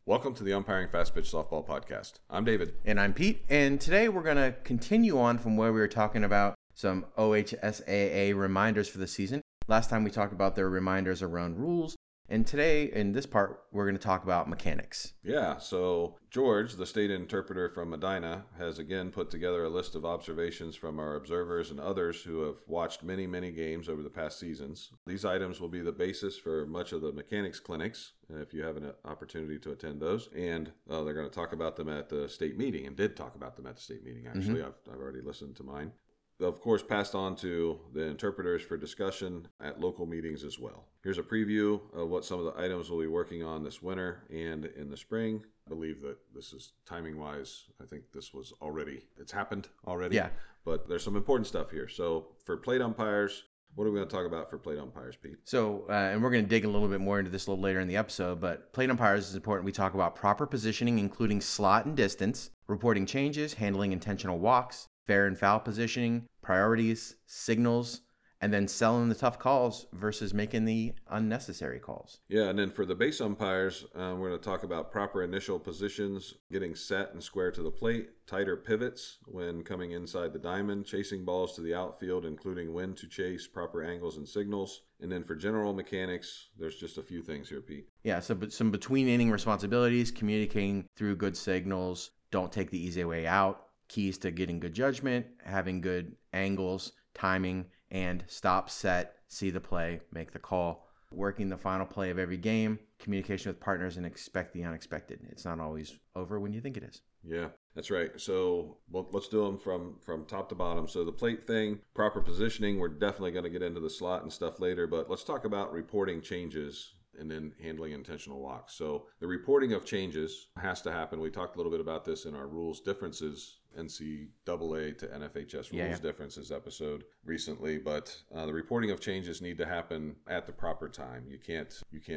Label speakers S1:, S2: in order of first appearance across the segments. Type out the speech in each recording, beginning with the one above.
S1: Welcome to the Umpiring Fast Pitch Softball Podcast. I'm David.
S2: And I'm Pete. And today we're going to continue on from where we were talking about some OHSAA reminders for the season. Last time we talked about their reminders around rules. And today, in this part, we're going to talk about mechanics.
S1: Yeah, so George, the state interpreter from Medina, has again put together a list of observations from our observers and others who have watched many games over the past seasons. These items will be the basis for much of the mechanics clinics, if you have an opportunity to attend those. And they're going to talk about them at the state meeting, and did talk about them at the state meeting, actually. I've already listened to mine. Of course, passed on to the interpreters for discussion at local meetings as well. Here's a preview of what some of the items we'll be working on this winter and in the spring. I believe that this is timing-wise. I think it's happened already.
S2: Yeah.
S1: But there's some important stuff here. So for plate umpires, what are we going to talk about for plate umpires, Pete?
S2: So, and we're going to dig a little bit more into this a little later in the episode, but plate umpires is important. We talk about proper positioning, including slot and distance, reporting changes, handling intentional walks, fair and foul positioning, priorities, signals, and then selling the tough calls versus making the unnecessary calls.
S1: Yeah, and then for the base umpires, we're going to talk about proper initial positions, getting set and square to the plate, tighter pivots when coming inside the diamond, chasing balls to the outfield, including when to chase, proper angles and signals. And then for general mechanics, there's just a few things here, Pete.
S2: Yeah, so some between inning responsibilities, communicating through good signals, don't take the easy way out, keys to getting good judgment, having good angles, timing, and stop, set, see the play, make the call, working the final play of every game, communication with partners, and expect the unexpected. It's not always over when you think it is.
S1: Yeah, that's right. So let's do them from top to bottom. So the plate thing, proper positioning, we're definitely going to get into the slot and stuff later, but let's talk about reporting changes and then handling intentional walks. So the reporting of changes has to happen. We talked a little bit about this in our rules differences, NCAA to NFHS rules differences episode recently, but the reporting of changes need to happen at the proper time. You can't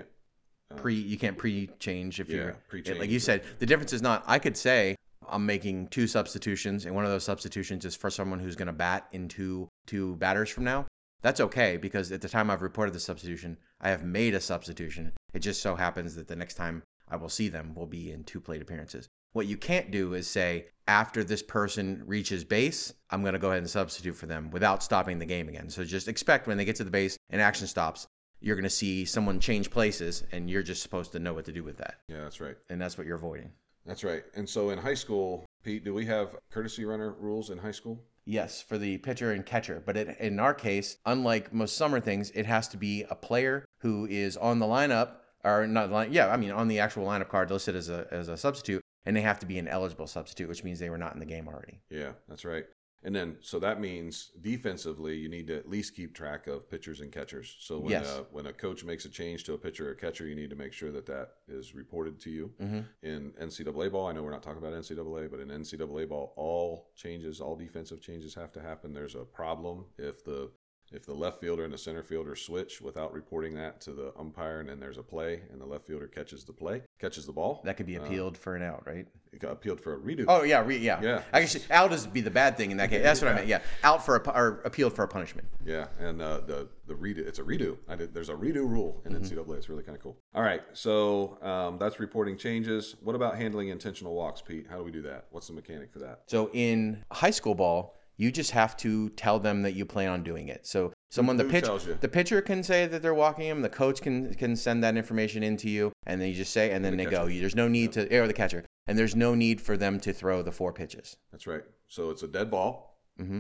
S2: pre-change if you're
S1: pre-change.
S2: Like you said, the difference is not, I could say I'm making 2 substitutions, and one of those substitutions is for someone who's going to bat into 2 batters from now. That's okay, because at the time I've reported the substitution, I have made a substitution. It just so happens that the next time I will see them will be in 2 plate appearances. What you can't do is say, after this person reaches base, I'm going to go ahead and substitute for them without stopping the game again. So just expect when they get to the base and action stops, you're going to see someone change places, and you're just supposed to know what to do with that.
S1: Yeah, that's right.
S2: And that's what you're avoiding.
S1: That's right. And so in high school, Pete, do we have courtesy runner rules in high school?
S2: Yes, for the pitcher and catcher. But in our case, unlike most summer things, it has to be a player who is on the lineup, or not on the actual lineup card listed as a substitute, and they have to be an eligible substitute, which means they were not in the game already.
S1: Yeah, that's right. And then, so that means defensively, you need to at least keep track of pitchers and catchers. So when a coach makes a change to a pitcher or catcher, you need to make sure that is reported to you. In NCAA ball, I know we're not talking about NCAA, but in NCAA ball, all defensive changes have to happen. There's a problem if the left fielder and the center fielder switch without reporting that to the umpire, and then there's a play, and the left fielder catches the ball.
S2: That could be appealed for an out, right?
S1: It got appealed for a redo.
S2: Oh, yeah. I guess out is be the bad thing in that case. That's what I meant, yeah. Out or appealed for a punishment.
S1: Yeah, and the redo, it's a redo. There's a redo rule in NCAA. It's really kind of cool. All right, so that's reporting changes. What about handling intentional walks, Pete? How do we do that? What's the mechanic for that?
S2: So in high school ball, you just have to tell them that you plan on doing it. So the pitcher can say that they're walking him. The coach can send that information into you, and then you just say, and then they go. There's no need to or the catcher, and there's no need for them to throw the 4 pitches.
S1: That's right. So it's a dead ball,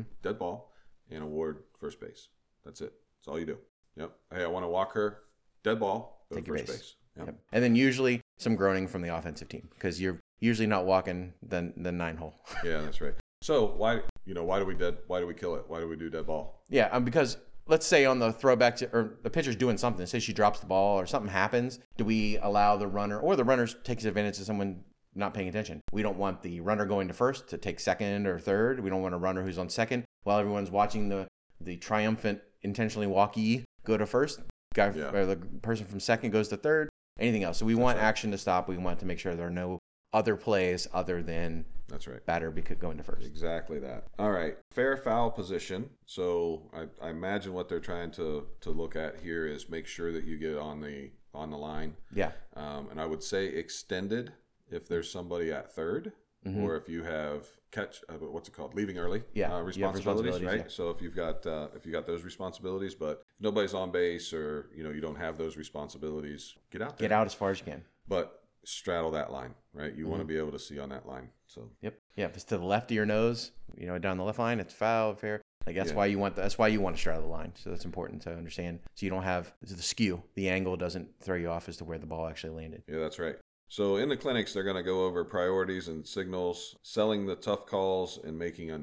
S1: and award first base. That's it. That's all you do. Yep. Hey, I want to walk her. Dead ball. Go to first base.
S2: Yep. And then usually some groaning from the offensive team, because you're usually not walking the 9-hole.
S1: Yeah, that's right. So why do we kill it? Why do we do dead ball?
S2: Yeah, because let's say on the throwback or the pitcher's doing something, say she drops the ball or something happens, do we allow the runner, or the runner takes advantage of someone not paying attention? We don't want the runner going to first to take second or third. We don't want a runner who's on second while everyone's watching the triumphant intentionally walkie go to first. Or the person from second goes to third. Anything else? So we want action to stop. We want to make sure there are no other plays other than
S1: That's right.
S2: batter going to first.
S1: Exactly that. All right. Fair foul position. So I imagine what they're trying to look at here is make sure that you get on the on the line.
S2: Yeah.
S1: And I would say extended if there's somebody at third, or if you have what's it called? Leaving early. Responsibilities, right?
S2: Yeah.
S1: So if you've got those responsibilities, but if nobody's on base or you don't have those responsibilities, get out there.
S2: Get out as far as you can.
S1: But straddle that line, right? You want to be able to see on that line. So
S2: Yep. Yeah. If it's to the left of your nose, down the left line, it's foul, fair. Like that's why you want to straddle the line. So that's important to understand. So you don't have the skew. The angle doesn't throw you off as to where the ball actually landed.
S1: Yeah, that's right. So in the clinics, they're going to go over priorities and signals, selling the tough calls and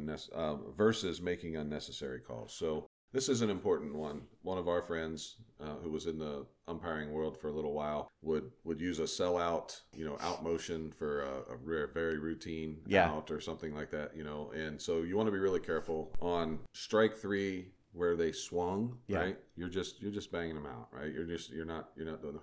S1: versus making unnecessary calls. So this is an important one. One of our friends who was in the umpiring world for a little while would use a sellout, out motion for a very routine out or something like that, And so you want to be really careful on strike 3 where they swung, right? You're just banging them out, right? You're not doing the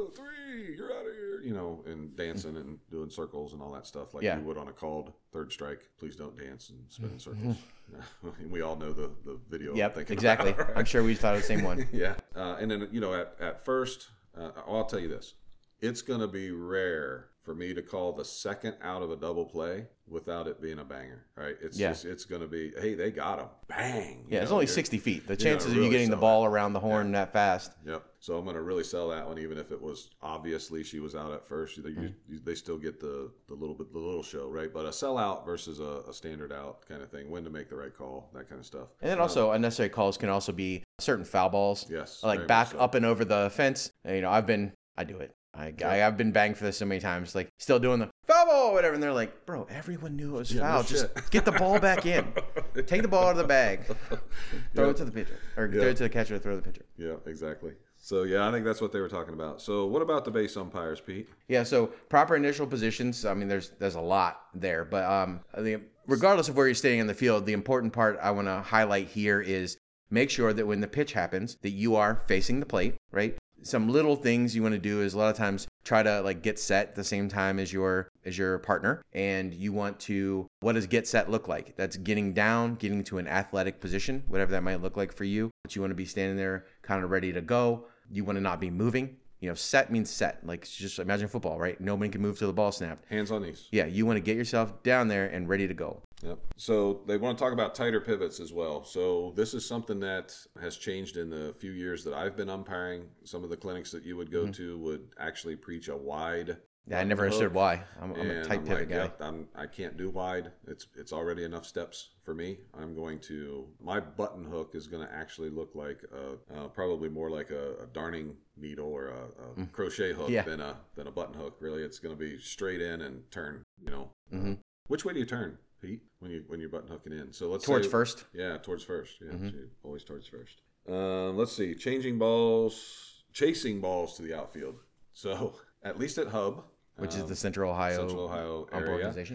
S1: 3, you're out of here, and dancing and doing circles and all that stuff like you would on a called third strike. Please don't dance and spin in circles. We all know the video.
S2: Yep, exactly. About, right? I'm sure we thought of the same one.
S1: Yeah, and then at first, I'll tell you this: it's going to be rare for me to call the second out of a double play without it being a banger, right? It's going to be, hey, they got him, bang.
S2: Yeah, it's only 60 feet. The chances of you getting the ball around the horn that fast.
S1: Yep. So I'm going to really sell that one, even if it was obviously she was out at first. They still get the little show, right? But a sellout versus a standard out kind of thing, when to make the right call, that kind of stuff.
S2: And then also unnecessary calls can also be certain foul balls.
S1: Yes.
S2: Like back up and over the fence. I do it. I've been banged for this so many times, like still doing the foul ball or whatever, and they're like, bro, everyone knew it was foul. Just get the ball back in. Take the ball out of the bag. Throw it to the pitcher. Or throw it to the catcher, throw the pitcher.
S1: Yeah, exactly. So, I think that's what they were talking about. So, what about the base umpires, Pete?
S2: Yeah, so proper initial positions, there's a lot there. But regardless of where you're standing in the field, the important part I want to highlight here is make sure that when the pitch happens, that you are facing the plate, right? Some little things you want to do is a lot of times try to get set at the same time as your partner, and you want to, what does get set look like? That's getting down, getting to an athletic position, whatever that might look like for you. But you want to be standing there kind of ready to go. You want to not be moving. Set means set. Like just imagine football, right? Nobody can move till the ball snapped.
S1: Hands on knees.
S2: Yeah, you want to get yourself down there and ready to go.
S1: Yep. So they want to talk about tighter pivots as well. So this is something that has changed in the few years that I've been umpiring. Some of the clinics that you would go to would actually preach a wide.
S2: Yeah, I never understood why. I'm a tight pivot guy.
S1: I can't do wide. It's already enough steps for me. My button hook is going to actually look like probably more like a darning needle or a crochet hook than a button hook. Really, it's going to be straight in and turn. Which way do you turn, Pete, when you're button hooking in? So let's
S2: towards
S1: say,
S2: first.
S1: Yeah, towards first. Yeah, so always towards first. Let's see, chasing balls to the outfield. So at least at Hub,
S2: which is the Central Ohio
S1: area,
S2: organization,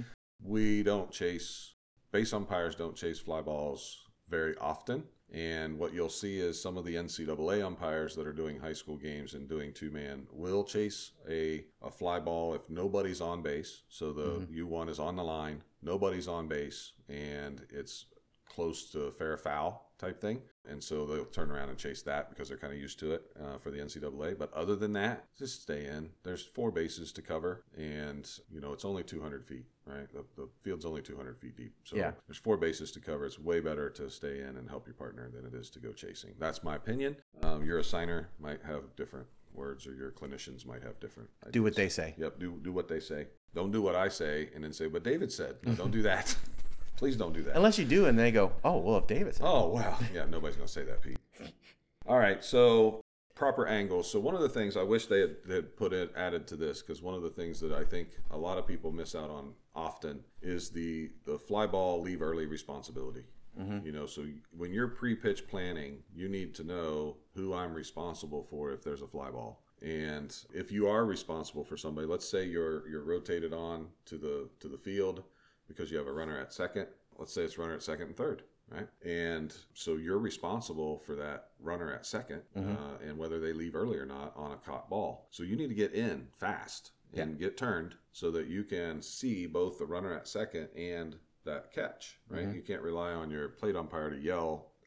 S1: base umpires don't chase fly balls very often. And what you'll see is some of the NCAA umpires that are doing high school games and doing two-man will chase a fly ball if nobody's on base. So the U1 is on the line, nobody's on base, and it's close to a fair foul type thing. And so they'll turn around and chase that because they're kind of used to it for the NCAA. But other than that, just stay in. There's 4 bases to cover, and it's only 200 feet, right? The field's only 200 feet deep. So there's 4 bases to cover. It's way better to stay in and help your partner than it is to go chasing. That's my opinion. Your assigner might have different words, or your clinicians might have different ideas.
S2: Do what they say.
S1: Yep, do what they say. Don't do what I say and then say, but David said. No, don't do that. Please don't do that.
S2: Unless you do, and they go, oh, well, if David said.
S1: Oh, wow. Yeah, nobody's going to say that, Pete. All right, so proper angles. So one of the things I wish they had added to this, because one of the things that I think a lot of people miss out on often is the fly ball leave early responsibility. So when you're pre-pitch planning, you need to know who I'm responsible for if there's a fly ball. And if you are responsible for somebody, let's say you're rotated on to the field because you have a runner at second. Let's say it's runner at second and third, right? And so you're responsible for that runner at second and whether they leave early or not on a caught ball. So you need to get in fast and get turned so that you can see both the runner at second and that catch, right? You can't rely on your plate umpire to yell,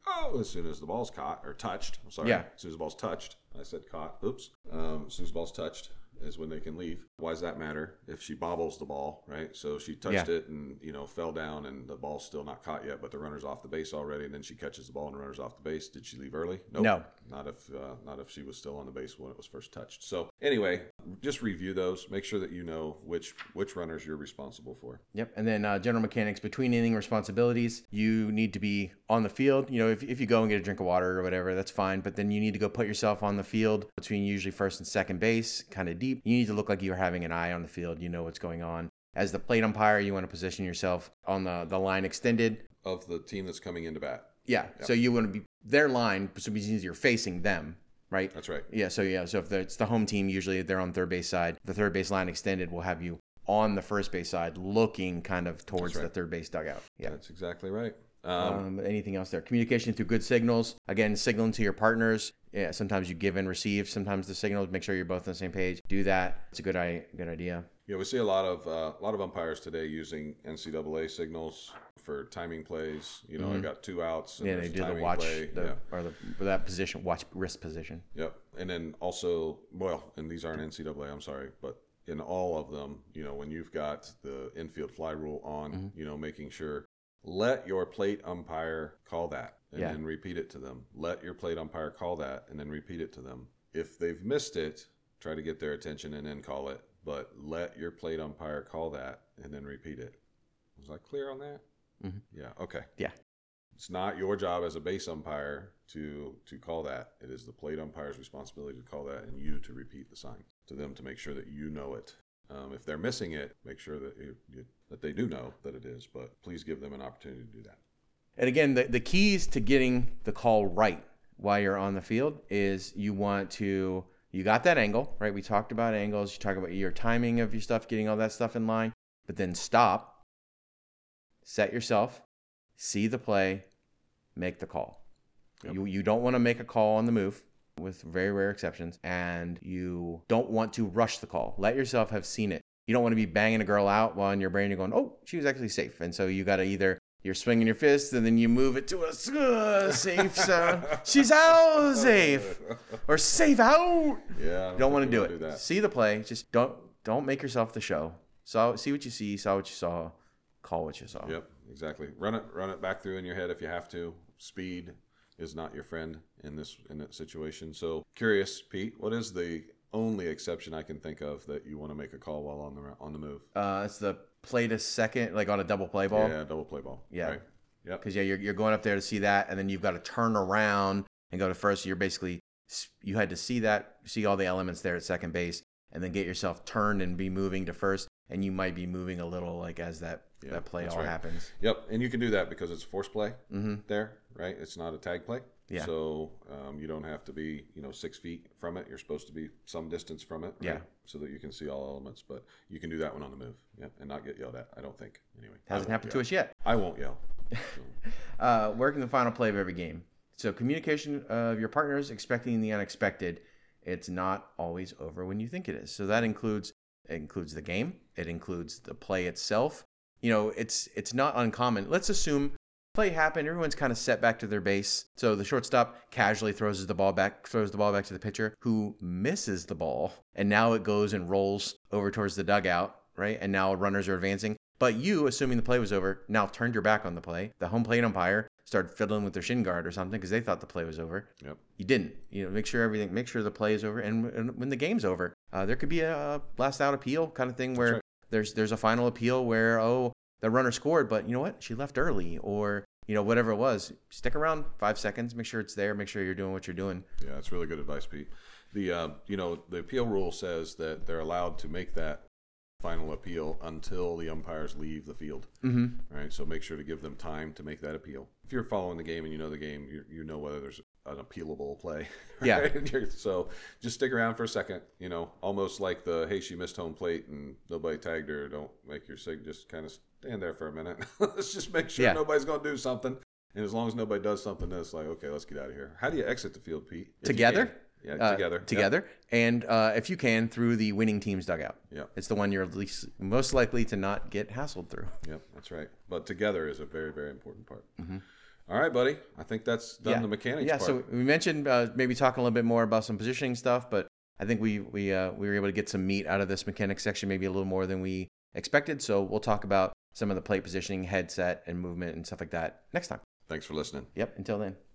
S1: oh, as soon as the ball's caught or touched. I'm sorry.
S2: Yeah.
S1: As soon as the ball's touched. I said caught. Oops. As soon as the ball's touched is when they can leave. Why does that matter? If she bobbles the ball, right? So she touched it and, fell down and the ball's still not caught yet, but the runner's off the base already, and then she catches the ball and the runner's off the base. Did she leave early? Nope.
S2: No.
S1: Not if she was still on the base when it was first touched. So anyway, just review those. Make sure that you know which runners you're responsible for.
S2: Yep. And then general mechanics between inning responsibilities. You need to be on the field. If you go and get a drink of water or whatever, that's fine. But then you need to go put yourself on the field between usually first and second base, kind of deep. You need to look like you're having an eye on the field. You know what's going on. As the plate umpire, you want to position yourself on the line extended
S1: of the team that's coming into bat.
S2: Yeah. Yep. So you want to be their line, so means you're facing them, right?
S1: That's right.
S2: Yeah. So if it's the home team, usually they're on third base side. The third base line extended will have you on the first base side, looking kind of towards the third base dugout. Yeah.
S1: That's exactly right.
S2: Anything else there? Communication through good signals. Again, signaling to your partners. Yeah. Sometimes you give and receive. Sometimes the signals. Make sure you're both on the same page. Do that. It's a good idea.
S1: Yeah, we see a lot of umpires today using NCAA signals for timing plays. I got 2 outs. And
S2: they do the watch play. That position, watch wrist position.
S1: Yep, and then also, and these aren't NCAA. I'm sorry, but in all of them, when you've got the infield fly rule on, making sure let your plate umpire call that and then repeat it to them. Let your plate umpire call that and then repeat it to them. If they've missed it, try to get their attention and then call it. But let your plate umpire call that and then repeat it. Was I clear on that?
S2: Mm-hmm.
S1: Yeah. Okay.
S2: Yeah.
S1: It's not your job as a base umpire to call that. It is the plate umpire's responsibility to call that and you to repeat the sign to them to make sure that you know it. If they're missing it, make sure that that they do know that it is. But please give them an opportunity to do that.
S2: And again, the keys to getting the call right while you're on the field is you got that angle, right? We talked about angles. You talk about your timing of your stuff, getting all that stuff in line. But then stop, set yourself, see the play, make the call. Yep. You don't want to make a call on the move, with very rare exceptions, and you don't want to rush the call. Let yourself have seen it. You don't want to be banging a girl out while in your brain you're going, oh, she was actually safe. And so you got to either you're swinging your fist and then you move it to a safe sound. She's out, safe, or safe out.
S1: Yeah,
S2: you don't want to do it. See the play. Just don't make yourself the show. See what you see. Saw what you saw. Call what you saw.
S1: Yep, exactly. Run it back through in your head if you have to. Speed is not your friend in that situation. So curious, Pete, what is the only exception I can think of that you want to make a call while on the move?
S2: It's the play to second, like on a double play ball.
S1: Yeah, double play ball.
S2: Yeah.
S1: Right. Yep.
S2: Because you're going up there to see that, and then you've got to turn around and go to first. You're basically you had to see all the elements there at second base, and then get yourself turned and be moving to first, and you might be moving a little like as that play all happens.
S1: Yep, and you can do that because it's a force play there, right? It's not a tag play.
S2: Yeah.
S1: So you don't have to be 6 feet from it. You're supposed to be some distance from it, right?
S2: Yeah.
S1: So that you can see all elements, but you can do that one on the move, and not get yelled at. I don't think anyway.
S2: Hasn't happened to us yet.
S1: I won't yell.
S2: So. Working the final play of every game. So communication of your partners, expecting the unexpected. It's not always over when you think it is. So that includes the game. It includes the play itself. It's not uncommon. Let's assume play happened. Everyone's kind of set back to their base. So the shortstop casually throws the ball back to the pitcher, who misses the ball. And now it goes and rolls over towards the dugout, right? And now runners are advancing. But you, assuming the play was over, now turned your back on the play. The home plate umpire started fiddling with their shin guard or something because they thought the play was over.
S1: Yep.
S2: You didn't. Make sure the play is over. And when the game's over, there could be a last out appeal kind of thing where there's a final appeal where, the runner scored, but you know what? She left early, or whatever it was. Stick around 5 seconds, make sure it's there, make sure you're doing what you're doing.
S1: Yeah, that's really good advice, Pete. The the appeal rule says that they're allowed to make that final appeal until the umpires leave the field.
S2: Mm-hmm.
S1: Right, so make sure to give them time to make that appeal. If you're following the game and you know the game, you know whether there's an appealable play. Right?
S2: Yeah.
S1: So just stick around for a second. Almost like hey, she missed home plate and nobody tagged her. Don't make your sig. Just kind of stand there for a minute. Let's just make sure nobody's going to do something. And as long as nobody does something, then it's like, okay, let's get out of here. How do you exit the field, Pete?
S2: Together?
S1: Yeah, together.
S2: Together. Yep. And if you can, through the winning team's dugout.
S1: Yeah.
S2: It's the one you're most likely to not get hassled through.
S1: Yep, that's right. But together is a very, very important part.
S2: Mm-hmm.
S1: All right, buddy. I think that's done the mechanics
S2: Yeah,
S1: part.
S2: so we mentioned maybe talking a little bit more about some positioning stuff, but I think we were able to get some meat out of this mechanics section, maybe a little more than we expected. So we'll talk about some of the plate positioning, headset, and movement and stuff like that next time.
S1: Thanks for listening.
S2: Yep, until then.